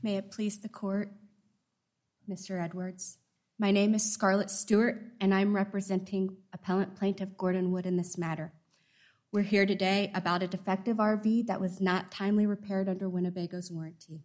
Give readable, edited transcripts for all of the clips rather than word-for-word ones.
May it please the court, Mr. Edwards. My name is Scarlett Stewart, and I'm representing appellant plaintiff Gordon Wood in this matter. We're here today about a defective RV that was not timely repaired under Winnebago's warranty.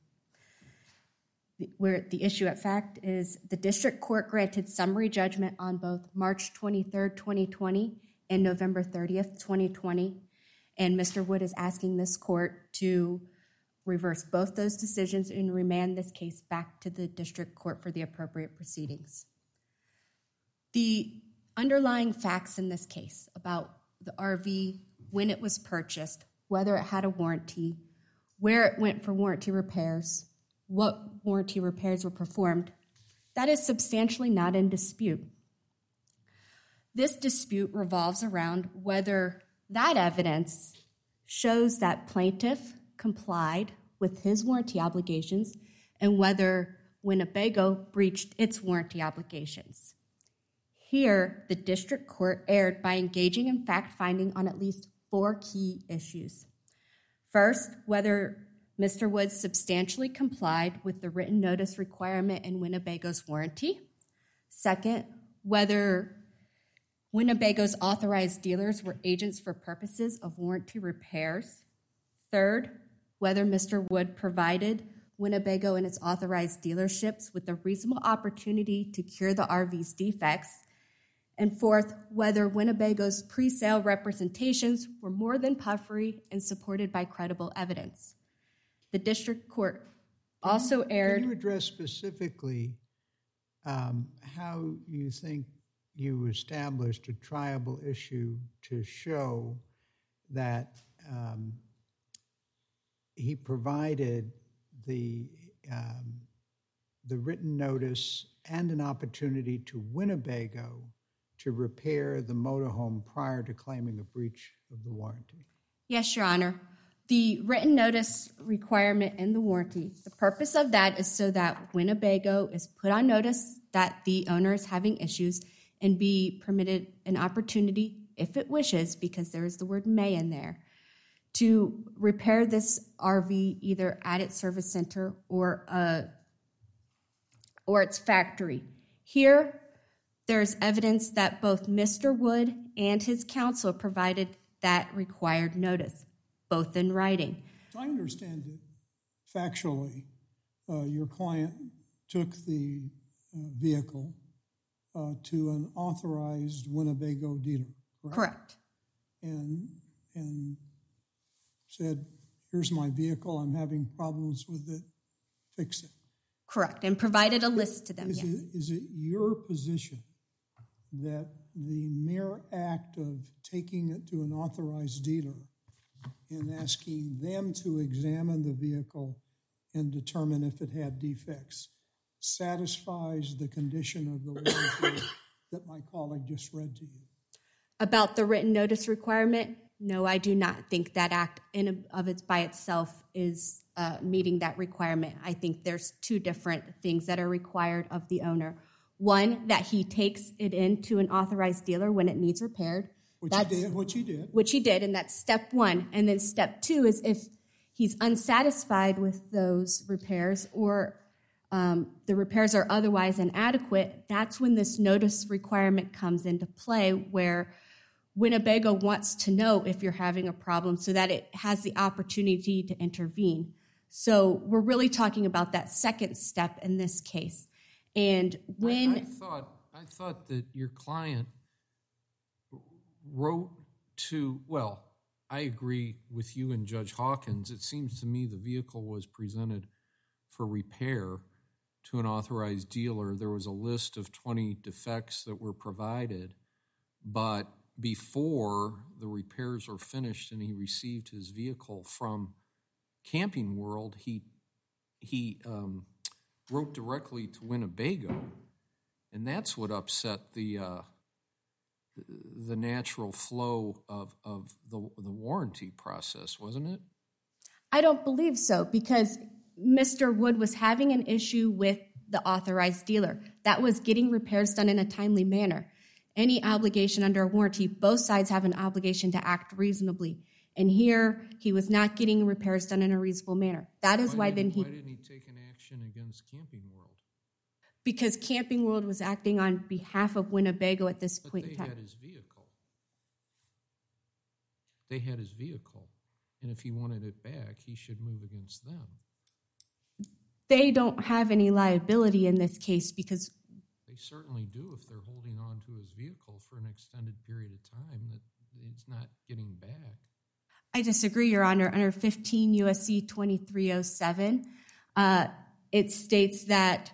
The issue at fact is the district court granted summary judgment on both March 23rd, 2020 and November 30th, 2020, and Mr. Wood is asking this court to reverse both those decisions and remand this case back to the district court for the appropriate proceedings. The underlying facts in this case about the RV, when it was purchased, whether it had a warranty, where it went for warranty repairs, what warranty repairs were performed, that is substantially not in dispute. This dispute revolves around whether that evidence shows that plaintiff complied with his warranty obligations and whether Winnebago breached its warranty obligations. Here, the district court erred by engaging in fact-finding on at least 4 key issues. First, whether Mr. Wood substantially complied with the written notice requirement in Winnebago's warranty. Second, whether Winnebago's authorized dealers were agents for purposes of warranty repairs. Third, whether Mr. Wood provided Winnebago and its authorized dealerships with a reasonable opportunity to cure the RV's defects. And fourth, whether Winnebago's pre-sale representations were more than puffery and supported by credible evidence. The district court also erred. Can you address specifically how you think you established a triable issue to show that he provided the written notice and an opportunity to Winnebago to repair the motorhome prior to claiming a breach of the warranty? Yes, Your Honor. The written notice requirement in the warranty, the purpose of that is so that Winnebago is put on notice that the owner is having issues and be permitted an opportunity, if it wishes, because there is the word may in there, to repair this RV either at its service center or its factory. Here, there's evidence that both Mr. Wood and his counsel provided that required notice, both in writing. I understand it factually. Your client took the vehicle to an authorized Winnebago dealer, correct? Correct. And said, here's my vehicle, I'm having problems with it, fix it. Correct, and provided a list to them, yes. Is it your position that the mere act of taking it to an authorized dealer and asking them to examine the vehicle and determine if it had defects satisfies the condition of the warranty that my colleague just read to you? About the written notice requirement, no, I do not think that act by itself is meeting that requirement. I think there's 2 different things that are required of the owner. One, that he takes it into an authorized dealer when it needs repaired. Which he did, and that's step 1. And then step 2 is if he's unsatisfied with those repairs or the repairs are otherwise inadequate, that's when this notice requirement comes into play, where Winnebago wants to know if you're having a problem so that it has the opportunity to intervene. So we're really talking about that second step in this case. And when I thought that your client wrote to, well, I agree with you and Judge Hawkins. It seems to me the vehicle was presented for repair to an authorized dealer. There was a list of 20 defects that were provided, but before the repairs were finished and he received his vehicle from Camping World, he wrote directly to Winnebago, and that's what upset the natural flow of the warranty process, wasn't it? I don't believe so, because Mr. Wood was having an issue with the authorized dealer. That was getting repairs done in a timely manner. Any obligation under a warranty, both sides have an obligation to act reasonably. And here, he was not getting repairs done in a reasonable manner. That is why then Why didn't he take an action against Camping World? Because Camping World was acting on behalf of Winnebago at this point in But time. they had his vehicle. They had his vehicle. And if he wanted it back, he should move against them. They don't have any liability in this case because They certainly do if they're holding on to his vehicle for an extended period of time that it's not getting back. I disagree, Your Honor. Under 15 U.S.C. 2307, it states that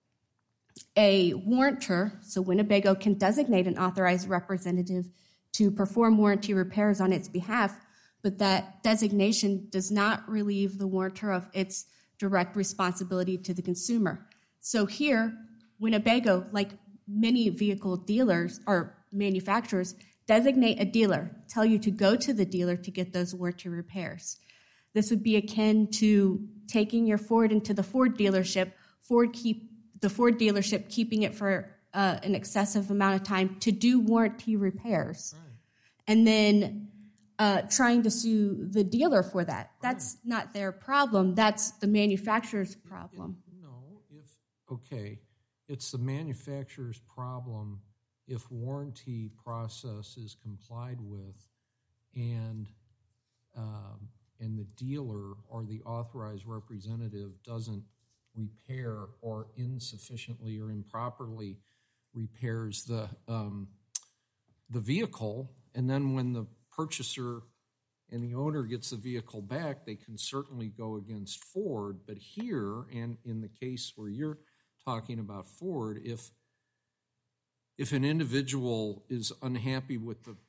a warrantor, so Winnebago can designate an authorized representative to perform warranty repairs on its behalf, but that designation does not relieve the warrantor of its direct responsibility to the consumer. So here, Winnebago, like many vehicle dealers or manufacturers, designate a dealer, tell you to go to the dealer to get those warranty repairs. This would be akin to taking your Ford into the Ford dealership, the Ford dealership keeping it for an excessive amount of time to do warranty repairs, right, and then trying to sue the dealer for that. Right. That's not their problem. That's the manufacturer's problem. It's the manufacturer's problem if warranty process is complied with and the dealer or the authorized representative doesn't repair or insufficiently or improperly repairs the vehicle, and then when the purchaser and the owner gets the vehicle back, they can certainly go against Ford. But here, and in the case where you're talking about Ford, if an individual is unhappy with the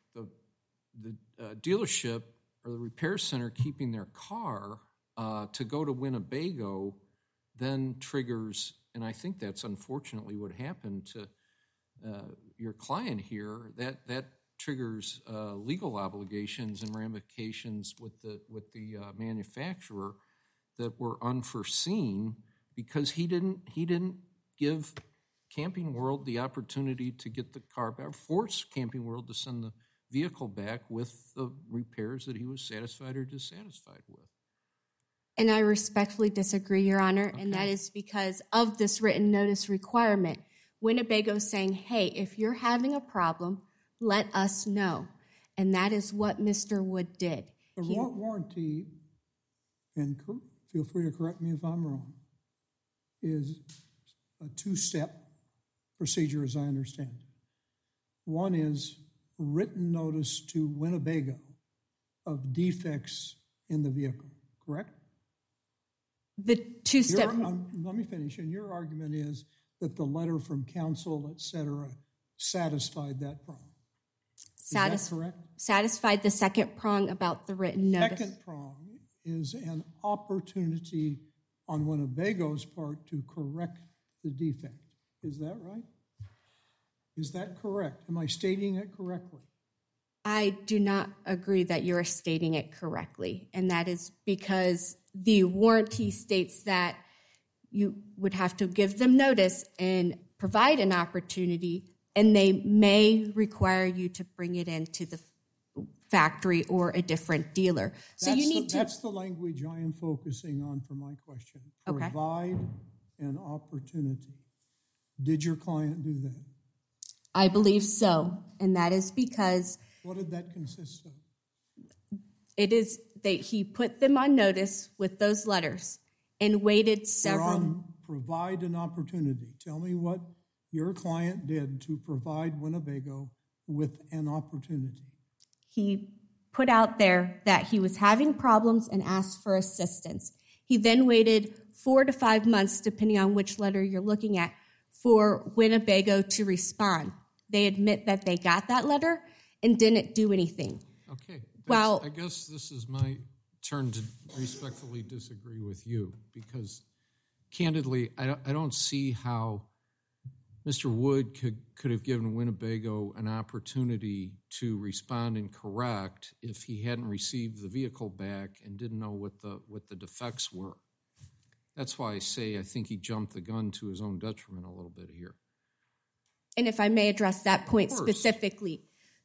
dealership or the repair center keeping their car, to go to Winnebago then triggers, and I think that's unfortunately what happened to your client here, that triggers legal obligations and ramifications with the manufacturer that were unforeseen because he didn't give Camping World the opportunity to get the car back, force Camping World to send the vehicle back with the repairs that he was satisfied or dissatisfied with. And I respectfully disagree, Your Honor, and that is because of this written notice requirement. Winnebago's saying, hey, if you're having a problem, let us know. And that is what Mr. Wood did. The warranty, and feel free to correct me if I'm wrong, is a two-step procedure as I understand it. One is written notice to Winnebago of defects in the vehicle, correct? The two-step... let me finish. And your argument is that the letter from counsel, et cetera, satisfied that prong. Is that correct? Satisfied the second prong about the written notice. Second prong is an opportunity on Winnebago's part to correct the defect. Is that right? Is that correct? Am I stating it correctly? I do not agree that you're stating it correctly, and that is because the warranty states that you would have to give them notice and provide an opportunity, and they may require you to bring it into the factory or a different dealer. So you need to... That's the language I am focusing on for my question. Provide an opportunity. Did your client do that? I believe so, and that is because... What did that consist of? It is that he put them on notice with those letters and waited several... Provide an opportunity. Tell me what your client did to provide Winnebago with an opportunity. He put out there that he was having problems and asked for assistance. He then waited 4 to 5 months, depending on which letter you're looking at, for Winnebago to respond. They admit that they got that letter and didn't do anything. Okay. I guess this is my turn to respectfully disagree with you because, candidly, I don't see how Mr. Wood could have given Winnebago an opportunity to respond and correct if he hadn't received the vehicle back and didn't know what the defects were. That's why I say I think he jumped the gun to his own detriment a little bit here. And if I may address that point specifically.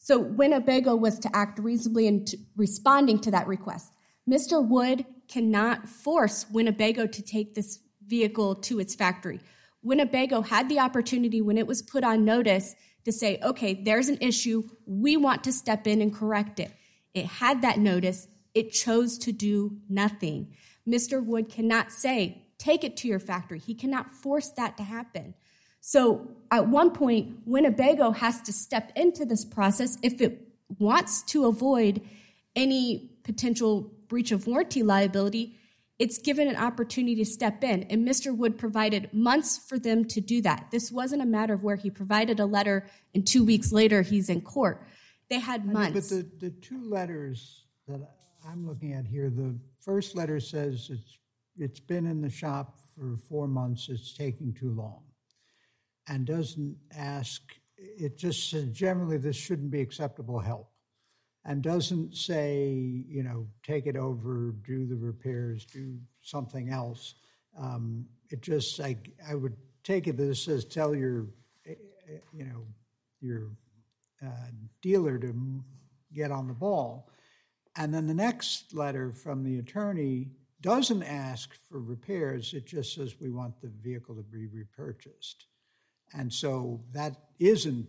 So Winnebago was to act reasonably in responding to that request. Mr. Wood cannot force Winnebago to take this vehicle to its factory. Winnebago had the opportunity when it was put on notice to say, okay, there's an issue. We want to step in and correct it. It had that notice. It chose to do nothing. Mr. Wood cannot say, take it to your factory. He cannot force that to happen. So at one point, Winnebago has to step into this process if it wants to avoid any potential breach of warranty liability. It's given an opportunity to step in, and Mr. Wood provided months for them to do that. This wasn't a matter of where he provided a letter and 2 weeks later he's in court. They had months. But the two letters that I'm looking at here, the first letter says it's been in the shop for 4 months, it's taking too long, and doesn't ask, it just says generally this shouldn't be acceptable help. And doesn't say, take it over, do the repairs, do something else. It just, I would take it that it says tell your dealer to get on the ball. And then the next letter from the attorney doesn't ask for repairs. It just says we want the vehicle to be repurchased. And so that isn't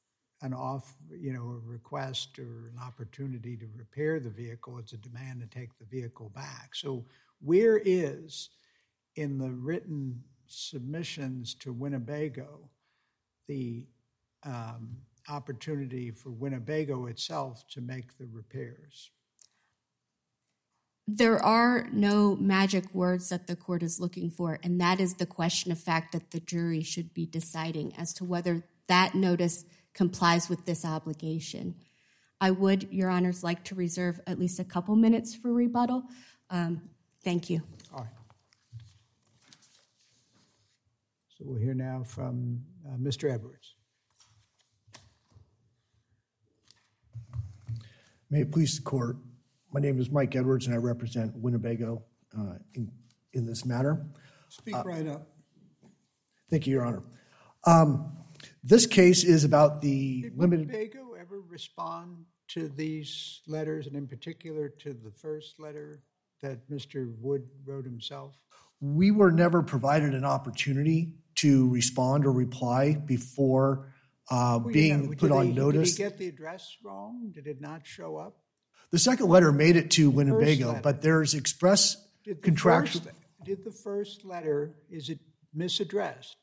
a request or an opportunity to repair the vehicle. It's a demand to take the vehicle back. So where is, in the written submissions to Winnebago, the opportunity for Winnebago itself to make the repairs? There are no magic words that the court is looking for, and that is the question of fact that the jury should be deciding as to whether that notice complies with this obligation. I would, Your Honors, like to reserve at least a couple minutes for rebuttal. Thank you. All right. So we'll hear now from Mr. Edwards. May it please the court. My name is Mike Edwards, and I represent Winnebago in this matter. Speak right up. Thank you, Your Honor. This case is about the Did limited... Winnebago ever respond to these letters, and in particular to the first letter that Mr. Wood wrote himself? We were never provided an opportunity to respond or reply before being put on notice. Did he get the address wrong? Did it not show up? The second letter made it to Winnebago, but there's express contractual... Did the first letter, is it misaddressed?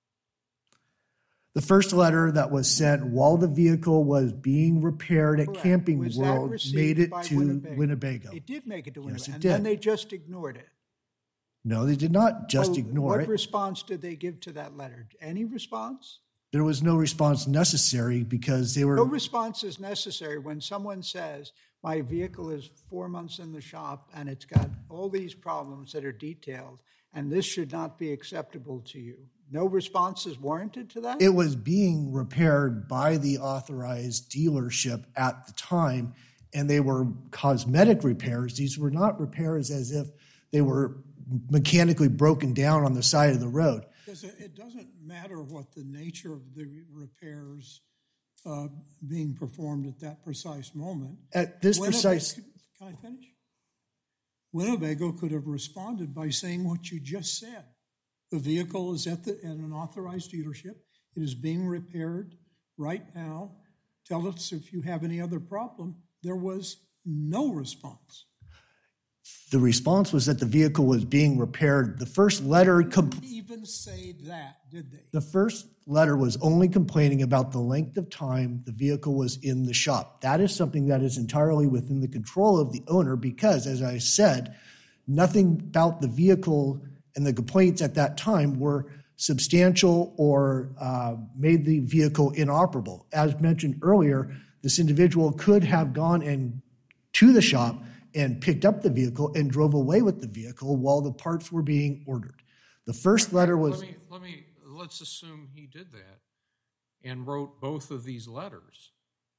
The first letter that was sent while the vehicle was being repaired at Camping World made it to Winnebago. It did make it to Winnebago. Yes, it and did. then they just ignored it. No, they did not just ignore it. What response did they give to that letter? Any response? There was no response necessary because they were... No response is necessary when someone says, my vehicle is 4 months in the shop and it's got all these problems that are detailed, and this should not be acceptable to you. No response is warranted to that? It was being repaired by the authorized dealership at the time, and they were cosmetic repairs. These were not repairs as if they were mechanically broken down on the side of the road. It doesn't matter what the nature of the repairs being performed at that precise moment. At this precise... Can I finish? Winnebago could have responded by saying what you just said. The vehicle is at an authorized dealership. It is being repaired right now. Tell us if you have any other problem. There was no response. The response was that the vehicle was being repaired. The first letter... Didn't even say that, did they? The first letter was only complaining about the length of time the vehicle was in the shop. That is something that is entirely within the control of the owner because, as I said, nothing about the vehicle and the complaints at that time were substantial or made the vehicle inoperable. As mentioned earlier, this individual could have gone to the shop and picked up the vehicle and drove away with the vehicle while the parts were being ordered. The first letter was... Let's assume he did that and wrote both of these letters.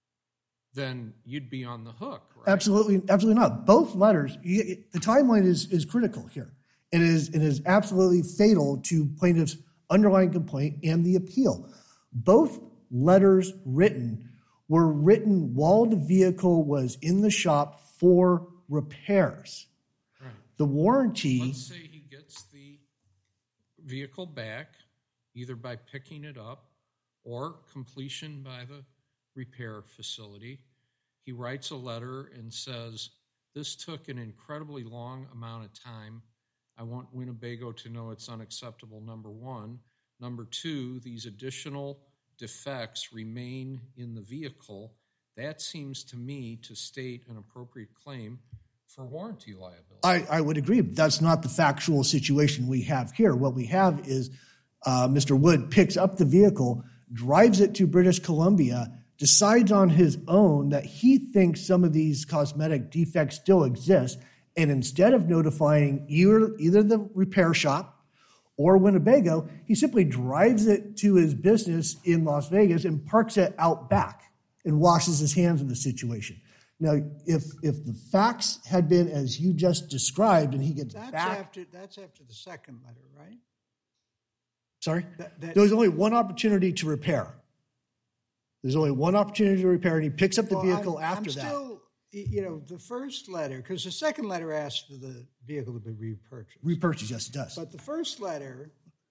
Then you'd be on the hook, right? Absolutely not. Both letters, the timeline is critical here. It is absolutely fatal to plaintiff's underlying complaint and the appeal. Both letters written were written while the vehicle was in the shop for repairs. Right. The warranty... Let's say he gets the vehicle back, either by picking it up or completion by the repair facility. He writes a letter and says, this took an incredibly long amount of time. I want Winnebago to know it's unacceptable, number one. Number two, these additional defects remain in the vehicle. That seems to me to state an appropriate claim for warranty liability. I would agree. But that's not the factual situation we have here. What we have is Mr. Wood picks up the vehicle, drives it to British Columbia, decides on his own that he thinks some of these cosmetic defects still exist, and instead of notifying either the repair shop or Winnebago, he simply drives it to his business in Las Vegas and parks it out back and washes his hands of the situation. Now, if the facts had been as you just described and he gets back... That's after the second letter, right? Sorry? There was only one opportunity to repair. There's only one opportunity to repair, and he picks up the vehicle after that. Still, the first letter, because the second letter asks for the vehicle to be repurchased. Repurchased, yes, it does. But the first letter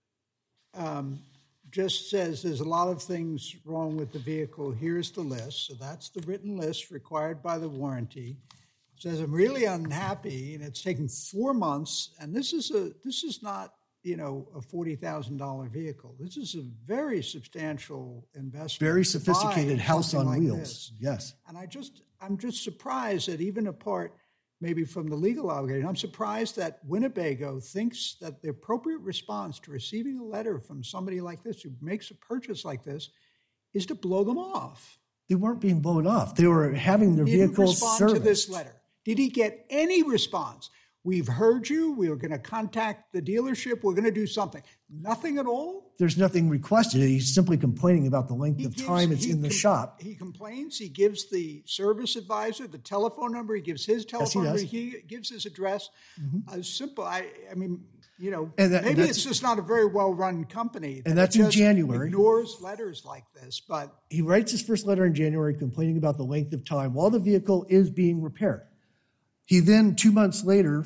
just says there's a lot of things wrong with the vehicle. Here's the list. So that's the written list required by the warranty. It says, I'm really unhappy, and it's taken 4 months, and this is not a $40,000 vehicle. This is a very substantial investment. Very sophisticated house on wheels. This. Yes. And I'm just surprised that even apart maybe from the legal obligation, I'm surprised that Winnebago thinks that the appropriate response to receiving a letter from somebody like this who makes a purchase like this is to blow them off. They weren't being blown off. They were having their vehicles serviced. Didn't respond to this letter. Did he get any response? We've heard you. We are going to contact the dealership. We're going to do something. Nothing at all? There's nothing requested. He's simply complaining about the length of time it's in the shop. He complains. He gives the service advisor the telephone number. He gives his telephone number. He gives his address. Simple. Maybe it's just not a very well-run company. And that's in January. Ignores letters like this. But he writes his first letter in January complaining about the length of time while the vehicle is being repaired. He then, 2 months later,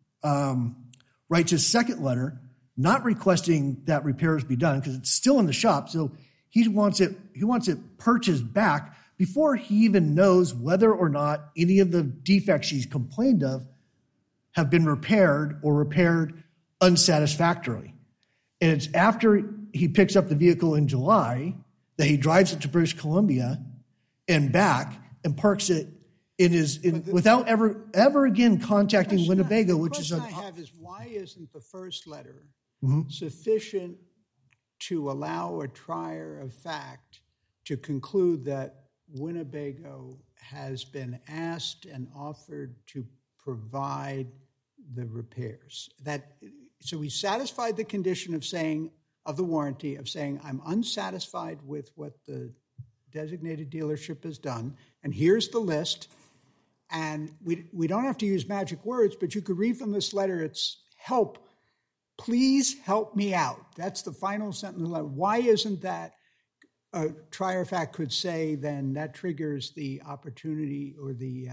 writes his second letter, not requesting that repairs be done because it's still in the shop. So he wants it purchased back before he even knows whether or not any of the defects he's complained of have been repaired or repaired unsatisfactorily. And it's after he picks up the vehicle in July that he drives it to British Columbia and back and parks it without ever again contacting Winnebago, which is... The question I have is, why isn't the first letter sufficient to allow a trier of fact to conclude that Winnebago has been asked and offered to provide the repairs? So he satisfied the condition of the warranty of saying, I'm unsatisfied with what the designated dealership has done, and here's the list. And we don't have to use magic words, but you could read from this letter, it's help. Please help me out. That's the final sentence of the letter. Why isn't that a trier of fact could say then that triggers the opportunity or the,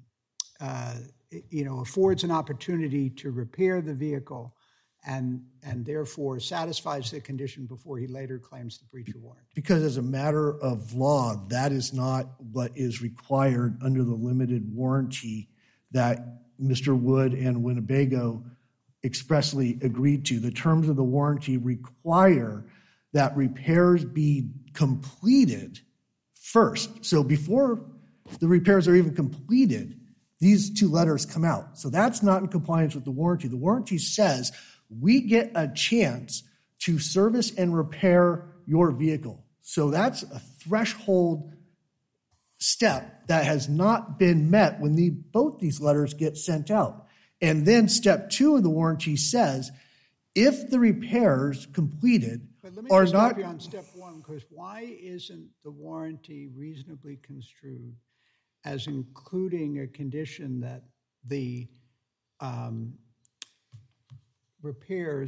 affords an opportunity to repair the vehicle and therefore satisfies the condition before he later claims the breach of warranty? Because as a matter of law, that is not what is required under the limited warranty that Mr. Wood and Winnebago expressly agreed to. The terms of the warranty require that repairs be completed first. So before the repairs are even completed, these two letters come out. So that's not in compliance with the warranty. The warranty says we get a chance to service and repair your vehicle. So that's a threshold step that has not been met when both these letters get sent out. And then step 2 of the warranty says if the repairs completed but let me are just not... stop you on step 1, because why isn't the warranty reasonably construed as including a condition that the repairs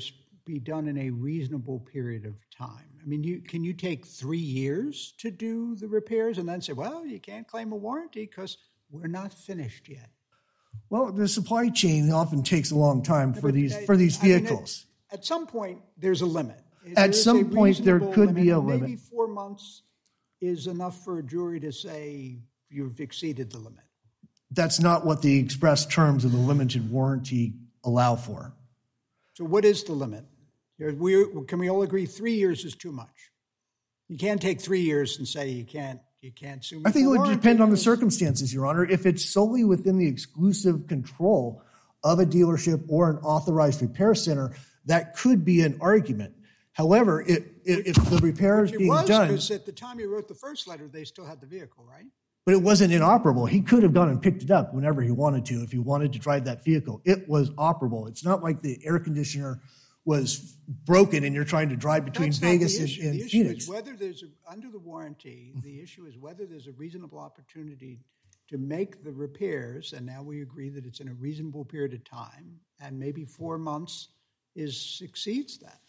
be done in a reasonable period of time? I mean, can you take 3 years to do the repairs and then say, well, you can't claim a warranty because we're not finished yet? Well, the supply chain often takes a long time for these vehicles. At some point, there's a limit. At some point, there could be a limit. Maybe 4 months is enough for a jury to say you've exceeded the limit. That's not what the express terms of the limited warranty allow for. So what is the limit? Can we all agree 3 years is too much? You can't take 3 years and say you can't sue me. I think it for would depend on the circumstances, Your Honor. If it's solely within the exclusive control of a dealership or an authorized repair center, that could be an argument. However, if the repair is being done... Because at the time you wrote the first letter, they still had the vehicle, right? But it wasn't inoperable. He could have gone and picked it up whenever he wanted to if he wanted to drive that vehicle. It was operable. It's not like the air conditioner was broken and you're trying to drive between Vegas and Phoenix. The issue is whether under the warranty, the issue is whether there's a reasonable opportunity to make the repairs, and now we agree that it's in a reasonable period of time, and maybe 4 months exceeds that.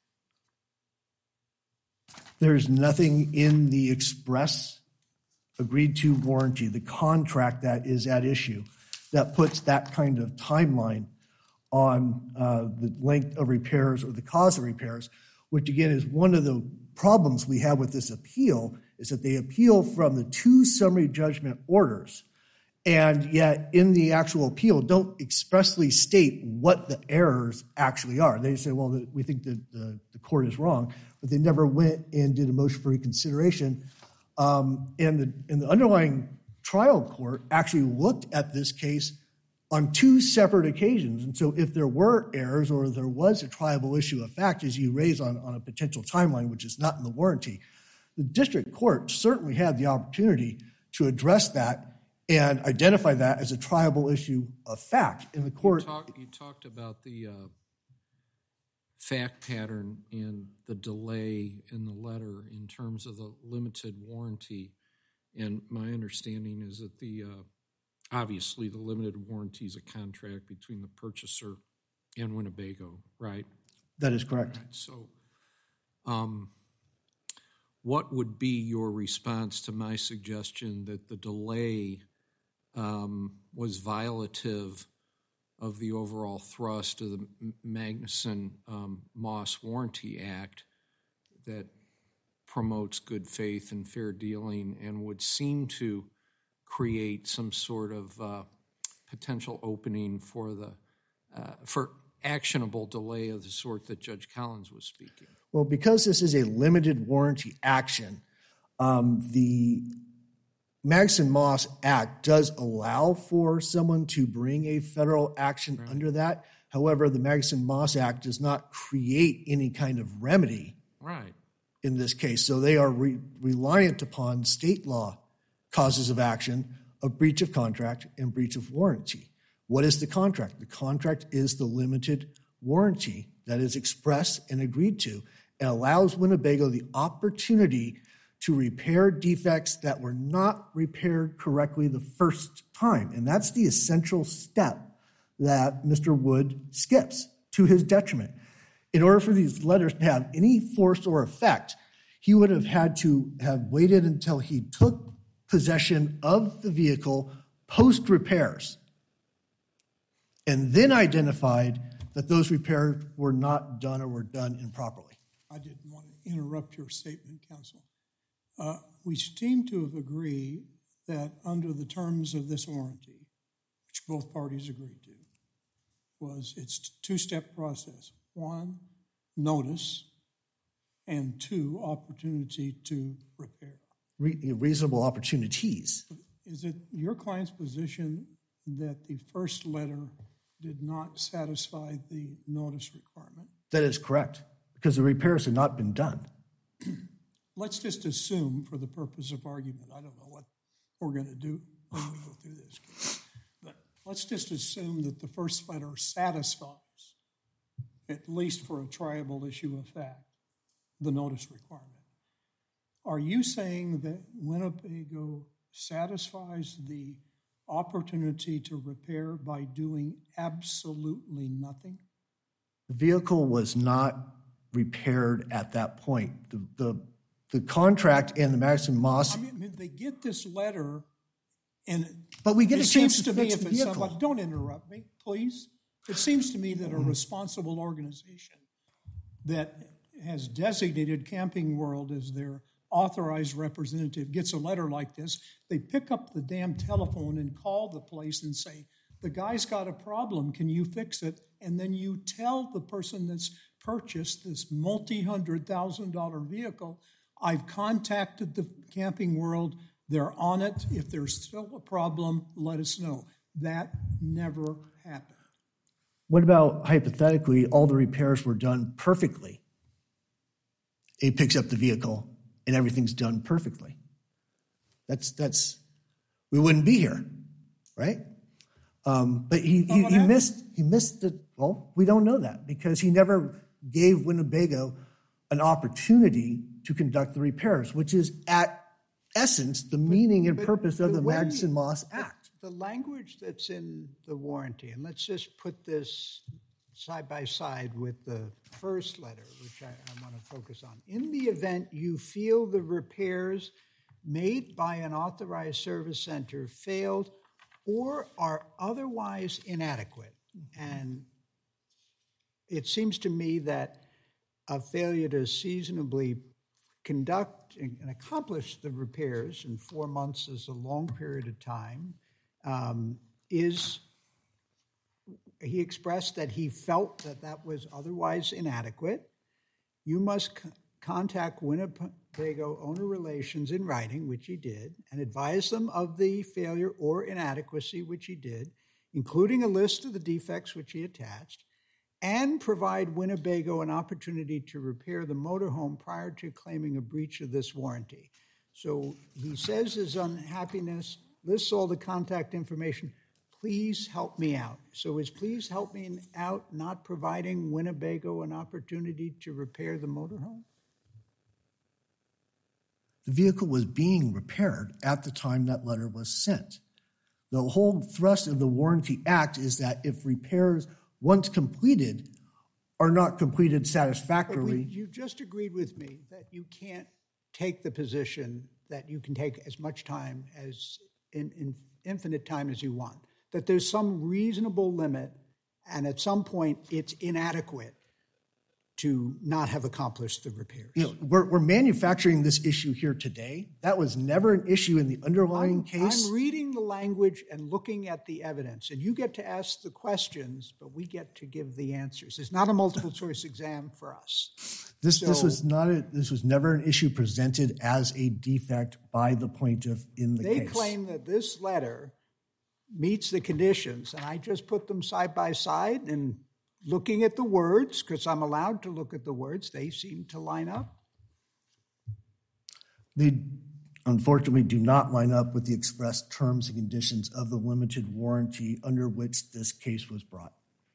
There's nothing in the express agreed to warranty, the contract that is at issue, that puts that kind of timeline on the length of repairs or the cause of repairs, which again is one of the problems we have with this appeal, is that they appeal from the 2 summary judgment orders, and yet in the actual appeal don't expressly state what the errors actually are. They say, well, we think that the court is wrong, but they never went and did a motion for reconsideration. And the underlying trial court actually looked at this case on 2 separate occasions. And so if there were errors or there was a triable issue of fact, as you raise on a potential timeline, which is not in the warranty, the district court certainly had the opportunity to address that and identify that as a triable issue of fact. In the court, you talked about the fact pattern and the delay in the letter in terms of the limited warranty. And my understanding is that obviously the limited warranty is a contract between the purchaser and Winnebago, right? That is correct. Right. So what would be your response to my suggestion that the delay was violative of the overall thrust of the Magnuson-Moss Warranty Act that promotes good faith and fair dealing and would seem to create some sort of potential opening for actionable delay of the sort that Judge Collins was speaking? Well, because this is a limited warranty action, the Magnuson-Moss Act does allow for someone to bring a federal action under that. However, the Magnuson-Moss Act does not create any kind of remedy in this case. So they are reliant upon state law causes of action of breach of contract and breach of warranty. What is the contract? The contract is the limited warranty that is expressed and agreed to and allows Winnebago the opportunity to repair defects that were not repaired correctly the first time. And that's the essential step that Mr. Wood skips to his detriment. In order for these letters to have any force or effect, he would have had to have waited until he took possession of the vehicle post-repairs and then identified that those repairs were not done or were done improperly. I didn't want to interrupt your statement, counsel. We seem to have agreed that under the terms of this warranty, which both parties agreed to, it's a 2-step process. 1, notice, and 2, opportunity to repair. Reasonable opportunities. Is it your client's position that the first letter did not satisfy the notice requirement? That is correct, because the repairs had not been done. Let's just assume, for the purpose of argument, I don't know what we're going to do when we go through this case, but let's just assume that the first letter satisfies, at least for a triable issue of fact, the notice requirement. Are you saying that Winnebago satisfies the opportunity to repair by doing absolutely nothing? The vehicle was not repaired at that point. The contract and the Madison Moss. I mean, they get this letter, and but we get it a chance seems to to me fix if the it's vehicle. somebody, don't interrupt me, please. It seems to me that a responsible organization that has designated Camping World as their authorized representative gets a letter like this, they pick up the damn telephone and call the place and say, the guy's got a problem, can you fix it? And then you tell the person that's purchased this multi-$100,000 vehicle, I've contacted the Camping World, they're on it. If there's still a problem, let us know. That never happened. What about, hypothetically, all the repairs were done perfectly? He picks up the vehicle and everything's done perfectly. We wouldn't be here, right? But he missed the, well, we don't know that because he never gave Winnebago an opportunity to conduct the repairs, which is at essence the meaning and purpose of the Madison Moss Act. The language that's in the warranty, and let's just put this side by side with the first letter, which I want to focus on. In the event you feel the repairs made by an authorized service center failed or are otherwise inadequate. And it seems to me that a failure to seasonably conduct and accomplish the repairs in 4 months is a long period of time. He expressed that he felt that was otherwise inadequate. You must contact Winnebago Owner Relations in writing, which he did, and advise them of the failure or inadequacy, which he did, including a list of the defects which he attached, and provide Winnebago an opportunity to repair the motorhome prior to claiming a breach of this warranty. So he says his unhappiness, lists all the contact information. Please help me out. So is please help me out not providing Winnebago an opportunity to repair the motorhome? The vehicle was being repaired at the time that letter was sent. The whole thrust of the Warranty Act is that if repairs, once completed, are not completed satisfactorily. You just agreed with me that you can't take the position that you can take as much time as in infinite time as you want, that there's some reasonable limit, and at some point it's inadequate to not have accomplished the repairs. You know, we're manufacturing this issue here today. That was never an issue in the underlying case. I'm reading the language and looking at the evidence, and you get to ask the questions, but we get to give the answers. It's not a multiple choice exam for us. This was never an issue presented as a defect by the plaintiff in the case. They claim that this letter meets the conditions, and I just put them side by side, and looking at the words, because I'm allowed to look at the words, they seem to line up. They unfortunately do not line up with the express terms and conditions of the limited warranty under which this case was brought.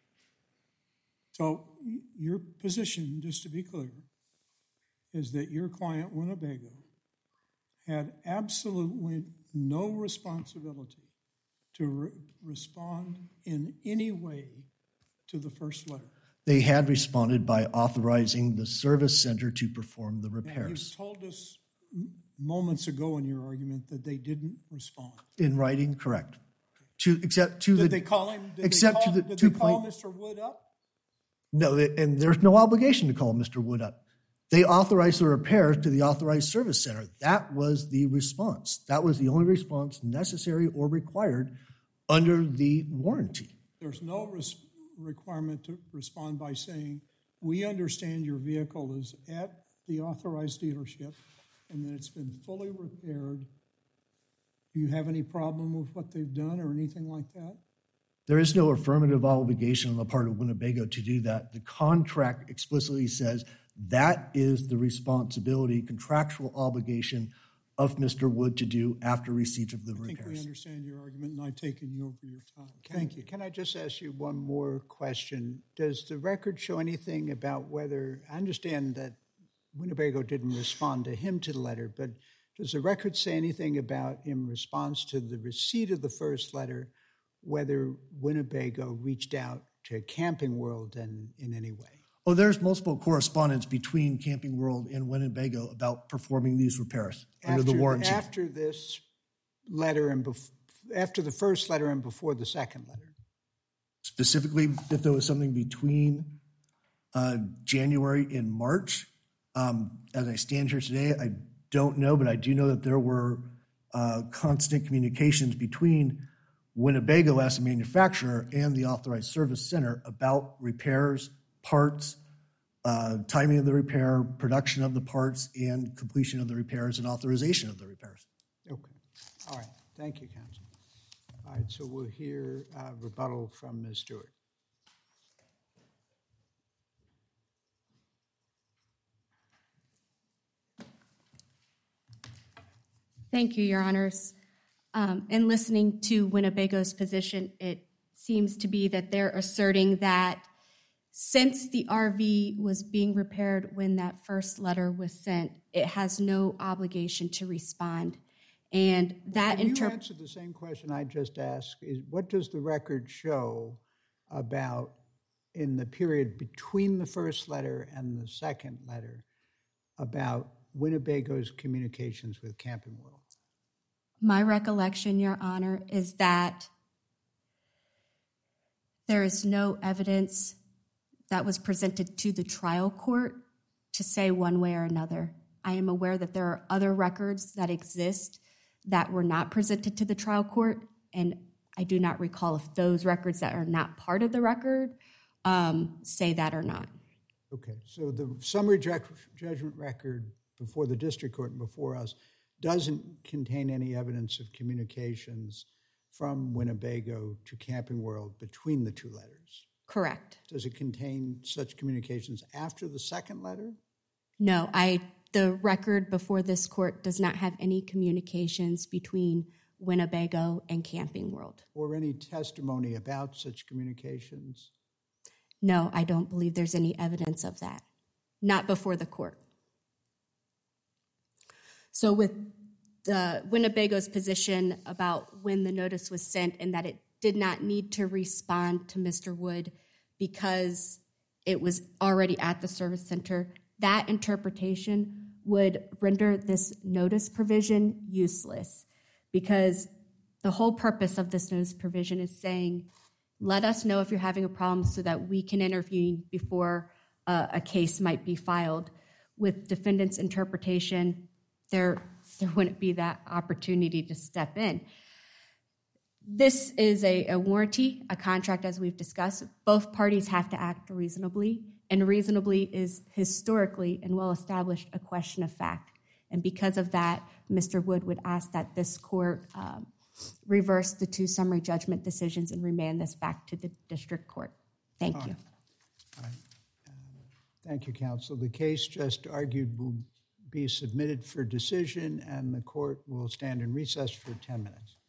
So your position, just to be clear, is that your client, Winnebago, had absolutely no responsibility to respond in any way to the first letter. They had responded by authorizing the service center to perform the repairs. You told us moments ago in your argument that they didn't respond. In writing, correct. Did they call him? Did they call Mr. Wood up? No, and there's no obligation to call Mr. Wood up. They authorized the repairs to the authorized service center. That was the response. That was the only response necessary or required under the warranty. There's no requirement to respond by saying, we understand your vehicle is at the authorized dealership and that it's been fully repaired. Do you have any problem with what they've done or anything like that? There is no affirmative obligation on the part of Winnebago to do that. The contract explicitly says that is the responsibility, contractual obligation of Mr. Wood to do after receipt of the repairs. I think we understand your argument, and I've taken you over your time. Thank you. Can I just ask you one more question? Does the record show anything about whether, I understand that Winnebago didn't respond to him to the letter, but does the record say anything about, in response to the receipt of the first letter, whether Winnebago reached out to Camping World in any way? Oh, there's multiple correspondence between Camping World and Winnebago about performing these repairs under the warranty. After this letter and after the first letter and before the second letter? Specifically, if there was something between January and March, as I stand here today, I don't know, but I do know that there were constant communications between Winnebago as a manufacturer and the authorized service center about repairs, parts, timing of the repair, production of the parts, and completion of the repairs and authorization of the repairs. Okay. All right. Thank you, counsel. All right, so we'll hear rebuttal from Ms. Stewart. Thank you, Your Honors. In listening to Winnebago's position, it seems to be that they're asserting that since the RV was being repaired when that first letter was sent, it has no obligation to respond. And that Can you answer the same question I just asked? Is what does the record show about in the period between the first letter and the second letter about Winnebago's communications with Camping World? My recollection, Your Honor, is that there is no evidence that was presented to the trial court to say one way or another. I am aware that there are other records that exist that were not presented to the trial court, and I do not recall if those records that are not part of the record say that or not. Okay, so the summary judgment record before the district court and before us doesn't contain any evidence of communications from Winnebago to Camping World between the two letters. Correct. Does it contain such communications after the second letter? No, the record before this court does not have any communications between Winnebago and Camping World. Or any testimony about such communications? No, I don't believe there's any evidence of that. Not before the court. So with Winnebago's position about when the notice was sent and that it did not need to respond to Mr. Wood because it was already at the service center, that interpretation would render this notice provision useless because the whole purpose of this notice provision is saying, let us know if you're having a problem so that we can intervene before a case might be filed. With defendant's interpretation, there wouldn't be that opportunity to step in. This is a warranty, a contract, as we've discussed. Both parties have to act reasonably, and reasonably is historically and well-established a question of fact. And because of that, Mr. Wood would ask that this court reverse the two summary judgment decisions and remand this back to the district court. Thank you. All right. Thank you, counsel. The case just argued will be submitted for decision, and the court will stand in recess for 10 minutes.